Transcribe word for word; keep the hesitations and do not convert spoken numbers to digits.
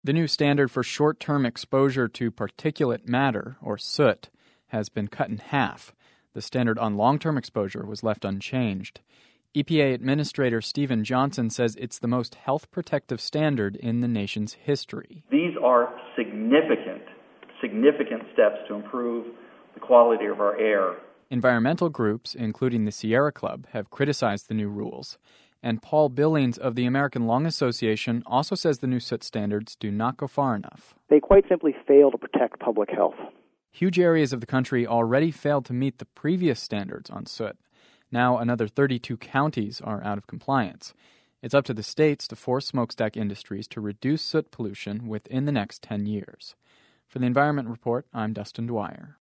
The new standard for short-term exposure to particulate matter, or soot, has been cut in half. The standard on long-term exposure was left unchanged. E P A Administrator Stephen Johnson says it's the most health-protective standard in the nation's history. These are significant, significant steps to improve the quality of our air. Environmental groups, including the Sierra Club, have criticized the new rules. And Paul Billings of the American Lung Association also says the new soot standards do not go far enough. They quite simply fail to protect public health. Huge areas of the country already failed to meet the previous standards on soot. Now another thirty-two counties are out of compliance. It's up to the states to force smokestack industries to reduce soot pollution within the next ten years. For the Environment Report, I'm Dustin Dwyer.